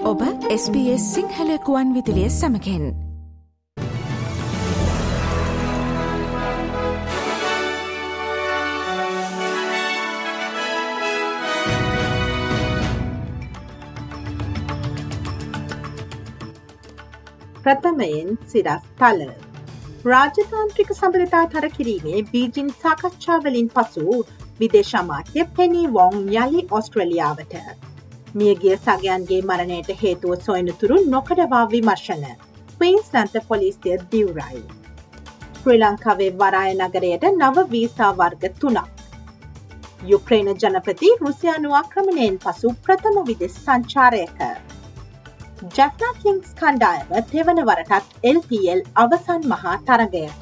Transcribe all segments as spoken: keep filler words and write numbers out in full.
ඔබ S B S Sinhala ගුවන් විදුලිය සමගින් ප්‍රථමයෙන් සිරස් තල රාජතාන්ත්‍රික සම්බන්ධතා තර කිරීමේ බීජිං සාකච්ඡාවලින් පසු විදේශ අමාත්‍ය පෙනී වොන් යළි ඔස්ට්‍රේලියාවට මියගිය සගයන්ගේ මරණයට හේතුව සොයනතුරු නොකඩවා විමර්ශන ක්වීන්ස්ලන්ත පොලිසිය දිවුරයි. ශ්‍රී ලංකාවේ වරාය නගරයට නව වීසා වර්ග තුනක්. යුක්‍රේන ජනපති රුසියානු ආක්‍රමණයෙන් පසු ප්‍රථම විදේශ සංචාරයක. ජැෆ්නා කිංස් කණ්ඩායම තෙවන වරටත් L P L අවසන් මහා තරගයට.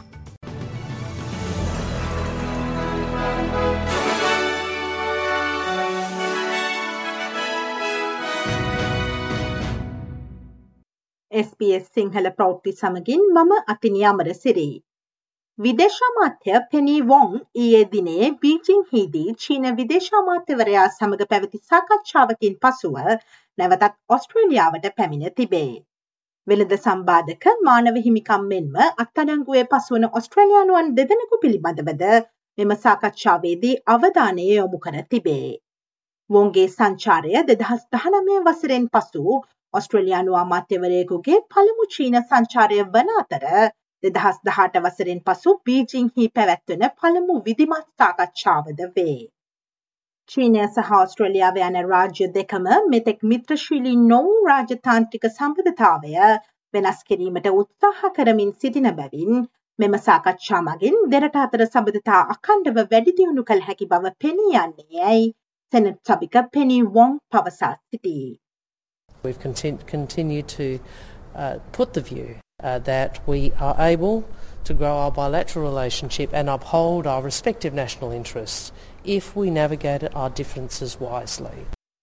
S B S සිංහල ප්‍රවෘත්ති සමගින් මම අතිනි අමරසිරි. විදේශ අමාත්‍ය පෙනී වොන් ඊයේ දිනේ බීජිංහිදී චීන විදේශ අමාත්‍යවරයා සමග පැවති සාකච්ඡාවකින් පසුව නැවතත් ඔස්ට්‍රේලියාවට පැමිණ තිබේ. වෙළඳ සම්බාධක මානව හිමිකම් මෙන්ම අත්අඩංගුවේ පසුවන ඔස්ට්‍රේලියානුවන් දෙදෙනෙකු පිළිබඳවද මෙම සාකච්ඡාවේදී අවධානය යොමු කර තිබේ. වොන්ගේ සංචාරය දෙදහස් දහනවය වසරෙන් පසු ඔස්ට්‍රේලියානු අමාත්‍යවරයෙකුගේ පළමු චීන සංචාරය වන අතර දෙදහස් දහඅට වසරෙන් පසු බීජිංහි පැවැත්වෙන පළමු විධිමත් සාකච්ඡාවද වේ. චීනය සහ ඔස්ට්‍රේලියාව යන රාජ්‍ය දෙකම මෙතෙක් මිත්‍රශීලී නොවූ රාජතාන්ත්‍රික සම්බන්ධතාවය වෙනස් කිරීමට උත්සාහ කරමින් සිටින බැවින් මෙම සාකච්ඡා මගින් දෙරට අතර සම්බන්ධතා අඛණ්ඩව වැඩි දියුණු කළ හැකි බව පෙනී යන්නේ යැයි සෙනට් සභික පෙනී වොන් පවසා සිටී. We've content, continued to uh, put the view uh, that we are able to grow our bilateral relationship and uphold our respective national interests if we navigate our differences wisely.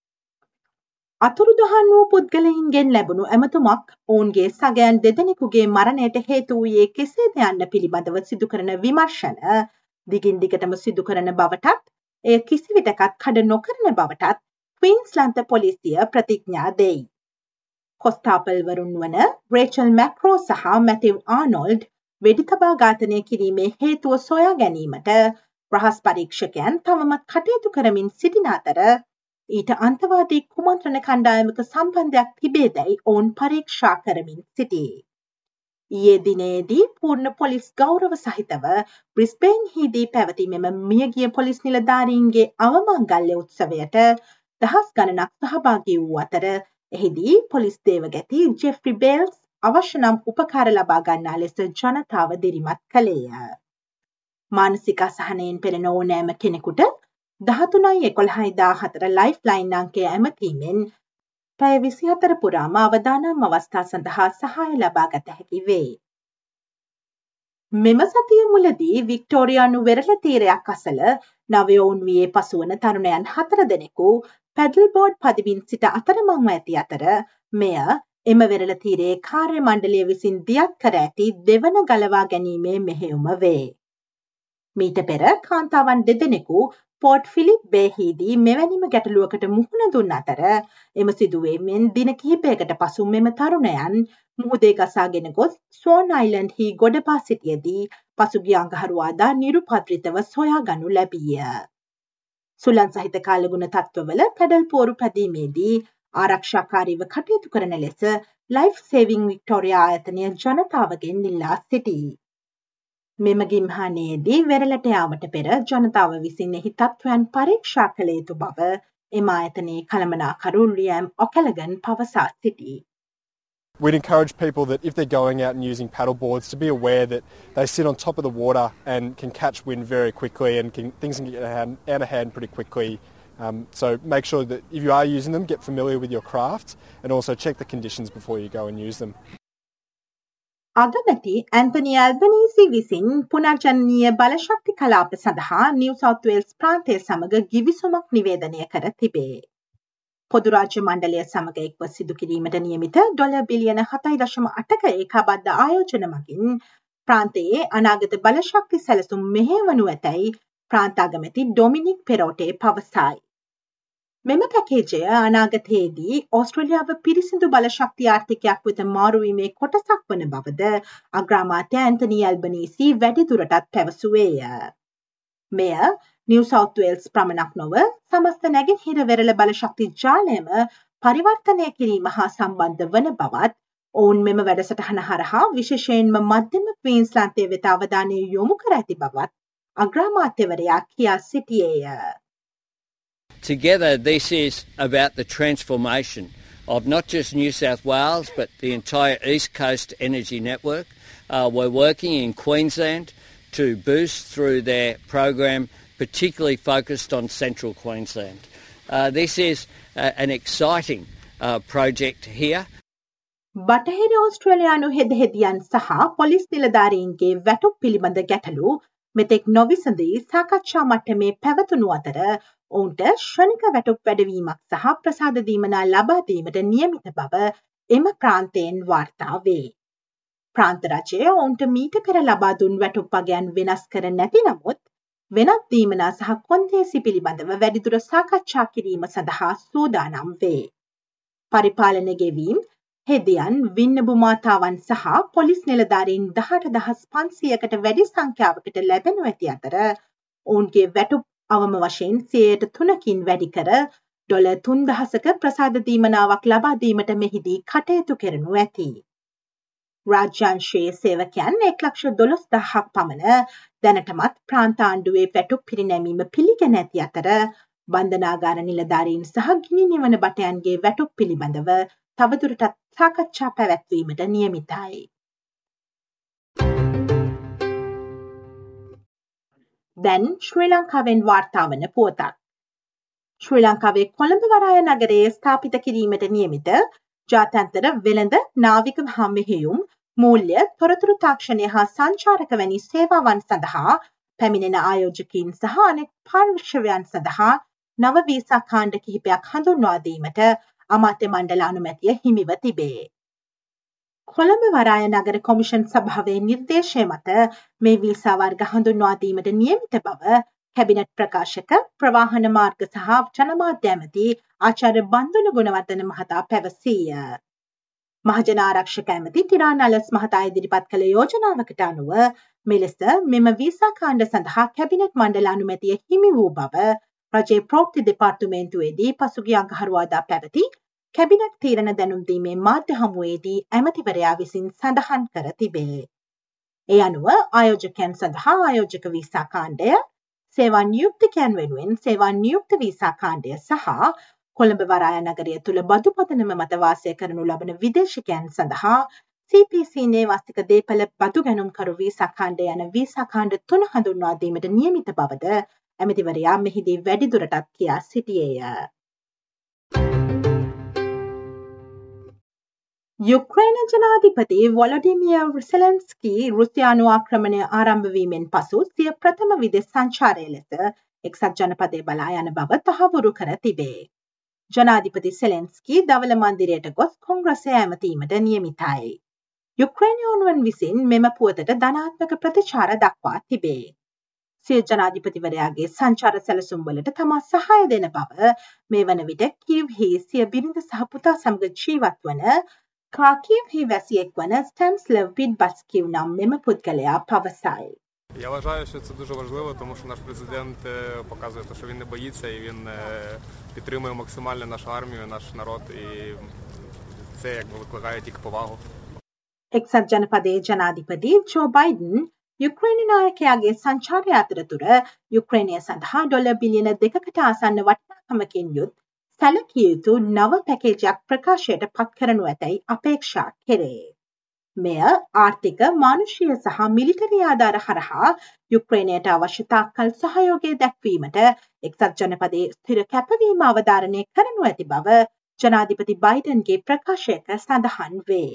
අතුරුදහන් වූ පුද්ගලයින්ගෙන් ලැබුණු ඇමතුමක් ඔවුන්ගේ සගයන් දෙදෙනෙකුගේ මරණයට හේතු වූයේ කෙසේද යන්න පිළිබඳව සිදු කරන විමර්ශන දිගින් දිගටම සිදු කරන බවටත් එය කිසිවිටකත් කඩ නොකරන බවටත් ක්වීන්ස්ලන්ත පොලිසිය ප්‍රතිඥා දෙයි. කොස්තාපල්වරුන් වන රේචල් මැක්‍රෝ සහ මැතිව් ආනොල්ඩ් වෙඩිතබා ඝාතනය කිරීමේ හේතුව සොයා ගැනීමට රහස් පරීක්ෂකයන් තවමත් කටයුතු කරමින් සිටින අතර ඊට අන්තවාදී කුමන්ත්‍රණ කණ්ඩායමක සම්බන්ධයක් තිබේදැයි ඔවුන් පරීක්ෂා කරමින් සිටී. ඊයේ දිනේදී පූර්ණ පොලිස් ගෞරව සහිතව බ්‍රිස්බේන්හිදී පැවති මෙම මියගිය පොලිස් නිලධාරීන්ගේ අවමංගල්‍ය උත්සවයට දහස් ගණනක් සහභාගී වූ අතර එහිදී පොලිස් දේවගැති ජෙෆ්රි බේල්ස් අවශ්‍ය නම් උපකාර ලබා ගන්නා ලෙස ජනතාව දිරිමත් කළේය. මානසික අසහනයෙන් පෙළෙන ඕනෑම කෙනෙකුට දහතුනයි එකොළහයි දාහතර ලයිෆ් ලයින් අංකය ඇමතීමෙන් පැය විසිහතර පුරාම අවදානම් අවස්ථා සඳහා සහාය ලබා ගත හැකි වේ. මෙම සතිය මුලදී වික්ටෝරියානු වෙරළ තීරයක් අසල නවයවුන් වියේ පසුවන තරුණයන් හතර දෙනෙකු පැඩල් බෝඩ් පදිමින් සිට අතරමංව ඇති අතර මෙය එම වෙරළ තීරයේ කාර්ය මණ්ඩලය විසින් දියත් කර ඇති දෙවන ගලවා ගැනීමේ මෙහෙයුම වේ. මීට පෙර කාන්තාවන් දෙදෙනෙකු පෝර්ට් ෆිලිප් බේහිදී මෙවැනිම ගැටලුවකට මුහුණ දුන් අතර එම සිදුවීමෙන් දින කිහිපයකට පසු මෙම තරුණයන් මුහුදේ ගසාගෙන ගොස් ස්වෝන් අයිලන්ඩ්හි ගොඩබා සිටියදී පසුගිය අඟහරුවාදා නිරුපද්‍රිතව සොයාගනු ලැබීය. සුළං සහිත කාලගුණ තත්ත්වවල පැඩල් පෝරු පැදීමේදී ආරක්ෂාකාරීව කටයුතු කරන ලෙස ලයිෆ් සේවිං වික්ටෝරියා ආයතනය ජනතාවගෙන් ඉල්ලා සිටී. මෙම ගිම්හානයේදී වෙරළට යාමට පෙර ජනතාව විසින් එහි තත්ත්වයන් පරීක්ෂා කළ යුතු බව එම ආයතනයේ කළමනාකරු ලියම් ඔකලගන් පවසා සිටී. We'd encourage people that if they're going out and using paddle boards to be aware that they sit on top of the water and can catch wind very quickly and can, things can get out of hand pretty quickly. Um, so make sure that if you are using them, get familiar with your craft and also check the conditions before you go and use them. අගමැති Anthony Albanese විසින් පුනර්ජනනීය බලශක්ති කලාප සඳහා New south Wales ප්‍රාන්තය සමග ගිවිසුමක් නිවේදනය කර තිබේ. පොදු රාජ්‍ය මණ්ඩලය සමග එක්ව සිදු කිරීමට නියමිත ඩොලර් බිලියන හතයි දශම අටක ඒකාබද්ධ ආයෝජන මගින් ප්‍රාන්තයේ අනාගත බලශක්ති සැලසුම් මෙහෙයවනු ඇතැයි ප්‍රාන්ත අගමැති ඩොමිනික් පෙරෝටේ පවසයි. මෙම පැකේජය අනාගතයේදී ඕස්ට්‍රේලියාව පිරිසිදු බල ශක්ති ආර්ථිකයක් වෙත මාරුවීමේ කොටසක් වන බවද අග්‍රාමාත්‍ය ඇන්තනි ඇල්බනීසි වැඩිදුරටත් පැවසුවේය. මෙය නිව් සවුත් වේල්ස් පමණක් නොව සමස්ත නැගෙනහිර වෙරළ බල ශක්ති ජාලයම පරිවර්තනය කිරීම හා සම්බන්ධ වන බවත් ඔවුන් මෙම වැඩසටහන හරහා විශේෂයෙන්ම මධ්‍යම ක්වීන්ස්ලන්තය වෙත අවධානය යොමු කර ඇති බවත් අග්‍රාමාත්‍යවරයා කියා සිටියේය. Together, this is about the transformation of not just New South Wales, but the entire East Coast energy network. Uh, we're working in Queensland to boost through their program, particularly focused on central Queensland. Uh, this is uh, an exciting uh, project here. බටහිර ඕස්ට්‍රේලියානු හෙදහෙදියන් සහ police නිලධාරීන්ගේ වැටුප් පිළිබඳ ගැටලු මෙතෙක් නොවිසඳී සාකච්ඡා මට්ටමේ පැවතුණු අතර ඔවුන්ට ශ්‍රනික වැටුප් වැඩවීමක් සහ ප්‍රසාද දීමනා ලබා දීමට නියමිත බව එම ප්‍රාන්තයෙන් වාර්තා වේ. ප්‍රාන්ත රජය ඔවුන්ට මීට පෙර ලබා දුන් වැටුප් වගයන් වෙනස් කර නැති නමුත් වෙනත් දීමනා සහ කොන්දේසි පිළිබඳව වැඩිදුර සාකච්ඡා කිරීම සඳහා සූදානම් වේ. පරිපාලන ගෙවීම් හෙදියන් වින්නබු මාතාවන් සහ පොලිස් නිලධාරීන් දහඅට දහස් පන්සියයකට වැඩි සංඛ්‍යාවකට ලැබෙනු ඇති අතර ඔවුන්ගේ වැටුප් අවම වශයෙන් සියයට තුනකින් වැඩි කර ඩොලර් තුන්දහසක ප්‍රසාද දීමනාවක් ලබා දීමට මෙහිදී කටයුතු කරනු ඇති. රාජ්‍යංශයේ සේවකයන් එක් ලක්ෂ දොළොස් දහසක් පමණ දැනටමත් ප්‍රාන්ත ආණ්ඩුවේ වැටුප් පිරිනැමීම පිළිගෙන ඇති අතර බන්ධනාගාර නිලධාරීන් සහ ගිනි නිවන බටයන්ගේ වැටුප් පිළිබඳව තවදුරටත් සාකච්ඡා පැවැත්වීමට නියමිතයි. දැන් ශ්‍රී ලංකාවෙන් වාර්තා වන පුවතක්. ශ්‍රී ලංකාවේ කොළඹ වරාය නගරයේ ස්ථාපිත කිරීමට නියමිත ජාත්‍යන්තර වෙළඳ නාවික හා මෙහෙයුම් මූල්‍ය තොරතුරු තාක්ෂණය හා සංචාරක වැනි සේවාවන් සඳහා පැමිණෙන ආයෝජකයින් සහ අනෙක් පාර්ශ්වයන් සඳහා නව වීසා කාණ්ඩ කිහිපයක් හඳුන්වා දීමට අමාත්‍ය මණ්ඩල අනුමැතිය හිමිව තිබේ. කොළඹ වරාය නගර කොමිෂන් සභාවේ නිර්දේශය මත මේ වීසා වර්ග හඳුන්වා දීමට නියමිත බව කැබිනට් ප්‍රකාශක ප්‍රවාහන මාර්ග සහ ජනමාධ්‍ය ඇමති ආචාර්ය බන්දුල ගුණවර්ධන මහතා පැවසීය. මහජන ආරක්ෂක ඇමති ටිරාන් අලස් මහතා ඉදිරිපත් කළ යෝජනාවකට අනුව මෙලෙස මෙම වීසා කාණ්ඩ සඳහා කැබිනට් මණ්ඩල අනුමැතිය හිමි වූ බව රජයේ ප්‍රවෘත්ති දෙපාර්තමේන්තුවේදී පසුගිය අඟහරුවාදා පැවති කැබිනට් තීරණ දැනුම් දීමේ මාධ්‍ය හමුවේදී ඇමතිවරයා විසින් සඳහන් කර තිබේ. ඒ අනුව ආයෝජකයන් සඳහා ආයෝජක වීසා කාණ්ඩය, සේවා නියුක්තිකයන් වෙනුවෙන් සේවා නියුක්ත වීසා කාණ්ඩය සහ කොළඹ වරාය නගරය තුළ බදු පදනම මත වාසය කරනු ලබන විදේශිකයන් සඳහා සී පී සී නේවාසික දේපල බදු ගැනුම්කරු වීසා කාණ්ඩ යන වීසා කාණ්ඩ තුන හඳුන්වා දීමට නියමිත බවද ඇමතිවරයා මෙහිදී වැඩිදුරටත් කියා සිටියේය. යුක්‍රේන ජනාධිපති වොලොඩිමිර් සෙලෙන්ස්කී රුසියානු ආක්‍රමණය ආරම්භ වීමෙන් පසු සිය ප්‍රථම විදෙස් සංචාරය ලෙස එක්සත් ජනපදයේ බලා යන බව තහවුරු කර තිබේ. ජනාධිපති සෙලෙන්ස්කී දවල මන්දිරයට ගොස් කොංග්‍රසය ඇමතීමට නියමිතයි. යුක්‍රේනියානුවන් විසින් මෙම පුවතට ධනාත්මක ප්‍රතිචාර දක්වා තිබේ. සිය ජනාධිපතිවරයාගේ සංචාර සැලසුම්වලට තමා සහාය දෙන බව මේ වන විට කීව්හි සිය බිරිඳ සහ පුතා සමග ජීවත් වන කාකීව්හි වැසියෙක් වන ස්ටැන්ස්ලව් පිඩ්බස්කිව් නම් මෙම පුද්ගලයා පවසයි. Я вважаю, що це дуже важливо, тому що наш президент показує, що він не боїться і він підтримує максимально нашу армію, наш народ, і це якби викликає тільки повагу. එක්සත් ජනපදයේ ජනාධිපති ජෝ බයිඩන් යුක්‍රේන නායකයාගේ සංචාරය අතරතුර යුක්‍රේනය සඳහා ඩොලර් බිලියන දෙකකට ආසන්න වටිනාකමකින් යුත් සැලකිය යුතු නව පැකේජයක් ප්‍රකාශයට පත් කරනු ඇතැයි අපේක්ෂා කෙරේ. මෙය ආර්ථික, මානුෂීය සහ මිලිටරි ආධාර හරහා යුක්‍රේනයට අවශ්‍ය තාක්කල් සහයෝගය දැක්වීමට එක්සත් ජනපදයේ ස්ථිර කැපවීම අවධාරණය කරනු ඇති බව ජනාධිපති බයිඩන්ගේ ප්‍රකාශයක සඳහන් වේ.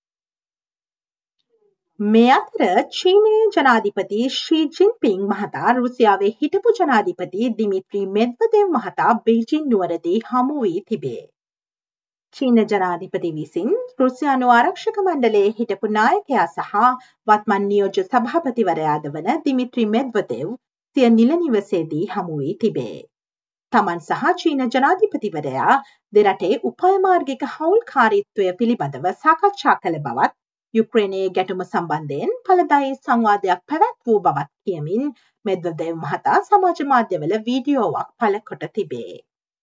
මේ අතර චීනයේ ජනාධිපති ෂී ජින්පිං මහතා රුසියාවේ හිටපු ජනාධිපති දිමිත්‍රි මෙද්වදෙව් මහතා බීජිං නුවරදී හමු වී තිබේ. චීන ජනාධිපති විසින් රුසියානු ආරක්ෂක මණ්ඩලයේ හිටපු නායකයා සහ වත්මන් නියෝජ්‍ය සභාපතිවරයාද වන දිමිත්‍රි මෙද්වදෙව් සිය නිල නිවසේදී හමු වී තිබේ. තමන් සහ චීන ජනාධිපතිවරයා දෙරටේ උපාය මාර්ගික හවුල්කාරීත්වය පිළිබඳව සාකච්ඡා කළ බවත් යුක්‍රේනයේ ගැටුම සම්බන්ධයෙන් ඵලදායී සංවාදයක් පැවැත් වූ බවත් කියමින් මෙද්වදේව් මහතා සමාජ මාධ්‍යවල වීඩියෝවක් පළ කොට තිබේ.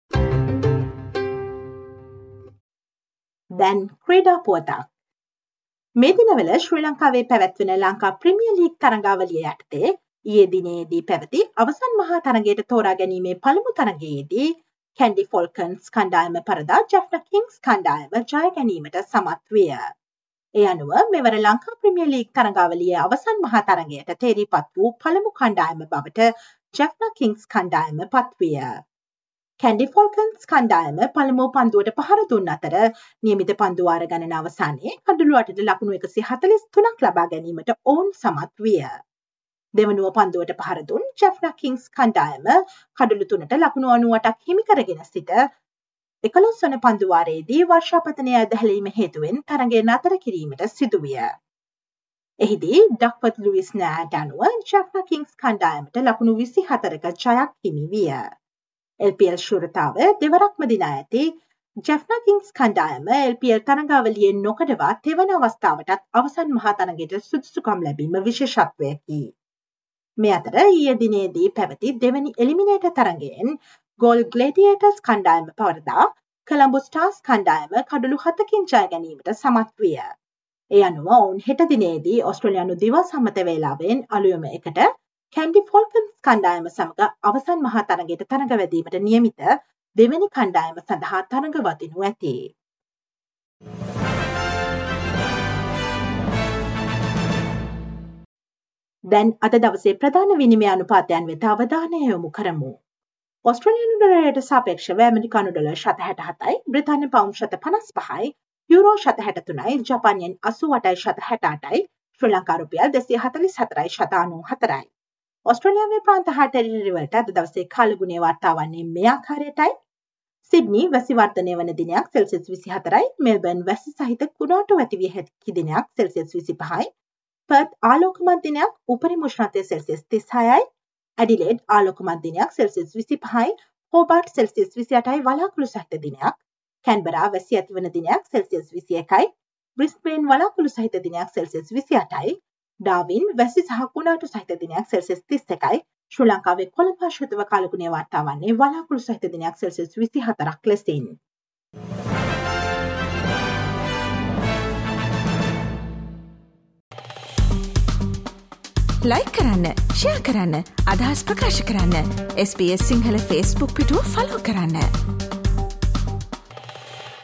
දැන් ක්‍රීඩා පුවතක්. මේ දිනවල ශ්‍රී ලංකාවේ පැවැත්වෙන ලංකා ප්‍රීමියර් ලීග් තරඟාවලිය යටතේ ඊයේ දිනේදී පැවති අවසන් මහා තරගයට තෝරා ගැනීමේ පළමු තරගයේදී කැන්ඩි ෆොල්කන්ස් කණ්ඩායම පරදා ජැෆ්නා කිංස් කණ්ඩායම ජය ගැනීමට සමත් විය. ඒ අනුව මෙවර ලංකා ප්‍රීමියර් ලීග් තරඟාවලියේ අවසන් මහා තරගයට තේරීපත් වූ පළමු කණ්ඩායම බවට ජැෆ්නා කිංස් කණ්ඩායම පත්විය. කැන්ඩි ෆොල්කන්ස් කණ්ඩායම පළමු පන්දුවට පහර දුන් අතර නියමිත පන්දු වාර ගණන අවසානයේ කඩලු අටට ලකුණු එකසිය හතළිස් තුනක් ලබා ගැනීමට ඔවුන් සමත් විය. දෙවනුව පන්දුවට පහර දුන් ජැෆ්නා කිංස් කණ්ඩායම කඩලු තුනට ලකුණු අනූඅටක් හිමි කරගෙන සිට එකොළොස් වන පන්දු වාරයේදී වර්ෂාපතනය ඇදහැලීම හේතුවෙන් තරගය නතර කිරීමට සිදුවිය. එහිදී ඩක්වර්ත් ලුයිස් නෑට අනුව ජැෆ්නා කිංස් කණ්ඩායමට ලකුණු විසි හතරක ජයක් හිමි විය. එල් පී එල් ශූරතාව දෙවරක්ම දිනා ඇති ජැෆ්නා කිංස් කණ්ඩායම එල් පී එල් තරඟාවලියේ නොකඩවා තෙවන අවස්ථාවටත් අවසන් මහා තරගයට සුදුසුකම් ලැබීම විශේෂත්වයකි. මේ අතර ඊයේ දිනේදී පැවති දෙවැනි එලිමිනේටර් තරගයෙන් ගෝල් ග්ලේඩියේටර්ස් කණ්ඩායම පවරදා කොලම්බෝ ස්ටාර්ස් කණ්ඩායම කඩලු හතකින් ජය ගැනීමට සමත් විය. ඒ අනුව ඔවුන් හෙට දිනේදී ඕස්ට්‍රේලියානු දිවා සම්මත වේලාවෙන් අලුයම එකට කැන්ඩි ෆොල්කන්ස් කණ්ඩායම සමග අවසන් මහා තරගයට තරඟ වැදීමට නියමිත දෙවැනි කණ්ඩායම සඳහා තරඟ වදිනු ඇති. දැන් අද දවසේ ප්‍රධාන විනිමය අනුපාතයන් වෙත අවධානය යොමු කරමු. ඔස්ට්‍රේලියානු ඩොලරයට සාපේක්ෂව ඇමරිකානු ඩොලර් ශත හැට හතයි, බ්‍රිතාන්‍ය පවුන්ඩ් ශත පනස් පහයි, යුරෝ ශත හැට තුනයි, ජපාන් යෙන් අසූ අටයි ශත හැට අටයි, ශ්‍රී ලංකා රුපියල් දෙසිය හතළිස් හතරයි ශත අනූ හතරයි. ඔස්ට්‍රේලියාවේ ප්‍රාන්ත හා ටෙරිටරි වලට අද දවසේ කාලගුණය වාර්තා වන්නේ මේ ආකාරයටයි. සිඩ්නි වැසි වර්ධනය වන දිනයක් සෙල්සියස් විසි හතරයි, මෙල්බර්න් වැසි සහිත කුණාටු ඇති විය හැකි දිනයක් සෙල්සියස් විසි පහයි, පර්ත් ආලෝකමත් දිනයක් උපරිම උෂ්ණත්වය සෙල්සියස් තිස් හයයි, ඇඩිලේඩ් ආලෝකමත් දිනයක් සෙල්සියස් විසි පහයි, හෝබාර්ට් සෙල්සියස් විසි අටයි වලාකුළු සහිත දිනයක්, කැන්බරා වැසි ඇතිවන දිනයක් සෙල්සියස් විසි එකයි, බ්‍රිස්බේන් වලාකුළු සහිත දිනයක් සෙල්සියස් විසි අටයි, ඩාවින් වැසි සහ කුණාටු සහිත දිනයක් සෙල්සියස් තිස් එකයි, ශ්‍රී ලංකාවේ කොළඹ ආශ්‍රිතව කාලගුණය වාර්තා වන්නේ වලාකුළු සහිත දිනයක් සෙල්සියස් විසි හතරක් ලෙසින්. ලයික් කරන්න, ෂෙයා කරන්න, අදහස් ප්‍රකාශ කරන්න. එස් බී එස් සිංහල ෆේස්බුක් පිටුව ෆලෝ කරන්න.